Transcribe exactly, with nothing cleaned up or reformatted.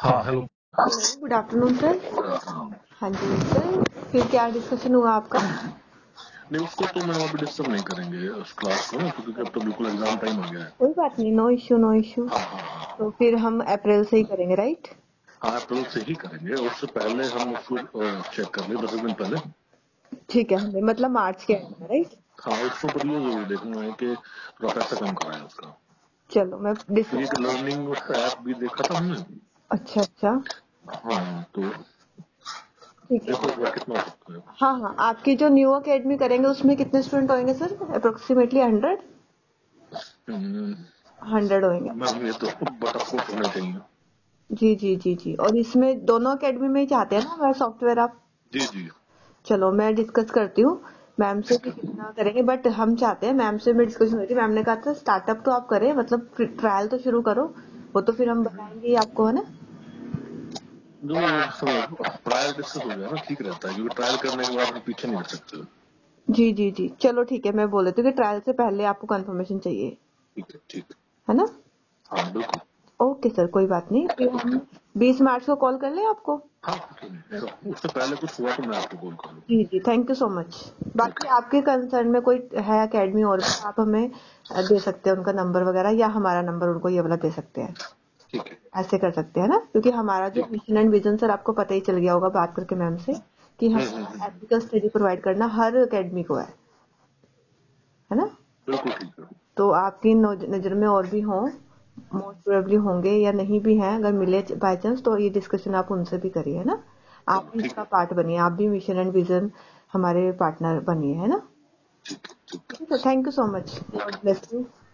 हाँ hello. Hello, good afternoon sir. हाँ जी सर, फिर क्या डिस्कशन हुआ आपका? नहीं उसको तो मैं अभी डिस्टर्ब नहीं करेंगे उस क्लास को ना, क्योंकि अब तो बिल्कुल एग्जाम टाइम आ गया है। कोई बात नहीं, नो इश्यू नो इश्यू। हाँ हाँ हाँ तो फिर हम अप्रैल से ही करेंगे, राइट? हाँ अप्रैल से ही करेंगे। उससे पहले हम उसको चेक कर लें दस दिन पहले। ठीक है, हमें मतलब मार्च के एंड में, राइट? हाँ उसको पर ये जरूर देखना है कि थोड़ा पैसा कम कराए उसका। चलो मैं तो डिस्कस। एक लर्निंग ऐप भी देखा था हमने। अच्छा अच्छा, हाँ तो ठीक है। देखो एक बार कितना हो सकता है। हाँ हाँ, आपकी जो न्यू अकेडमी करेंगे उसमें कितने स्टूडेंट होंगे sir? Approximately hundred hmm, hundred होंगे। मैम ये तो बट ऑफ कोर्स होना चाहिए। जी जी जी जी, और इसमें दोनों अकेडमी में ही चाहते हैं ना हमारा सॉफ्टवेयर आप? जी जी चलो मैं डिस्कस करती हूँ मैम से कि कितना करेंगे, बट हम चाहते हैं, मैम से मैं डिस्कशन हुई थी, मैम ने कहा था स्टार्टअप तो आप करें, मतलब ट्रायल तो शुरू करो, वो तो फिर हम बताएंगे ही आपको, है ना? जो ट्रायल डिस्कस हो गया ना ठीक रहता है, क्योंकि ट्रायल करने के बाद हम पीछे नहीं हट सकते। जी जी जी, चलो ठीक है, मैं बोल देती हूँ कि ट्रायल से पहले आपको कंफर्मेशन चाहिए, ठीक है ठीक है ना? हाँ बिल्कुल। ओके सर, कोई बात नहीं, फिर हम बीस मार्च को कॉल कर लें आपको? हाँ उससे पहले कुछ हुआ तो मैं आपको कॉल कर जी लूँगा। जी, थैंक यू सो मच। बाकी ओके आपके कंसर्न में कोई है अकेडमी और भी, आप हमें दे सकते हैं उनका नंबर वगैरह, या हमारा नंबर उनको ये वाला दे सकते हैं, ठीक है ऐसे कर सकते हैं ना, क्योंकि हमारा जो ठीक। मिशन एंड विजन सर आपको पता ही चल गया होगा बात करके मैम से, कि हम्म हम्म हमारा हम्म, एथिकल स्टडी प्रोवाइड करना हर एकेडमी को है है ना? बिल्कुल ठीक है। तो आपकी नज़र में और भी हों, मोस्ट प्रोबेबली होंगे या नहीं भी हैं, अगर मिले बाय चांस, तो ये डिस्कशन आप उनसे भी करिए, है ना? आप चलो भी ठीक इसका है पार्ट बनिए, आप भी मिशन एंड विजन हमारे पार्टनर बनिए, है ना? ठीक है ठीक ठीक है sir, thank you so much, है गॉड ओके। Bless you.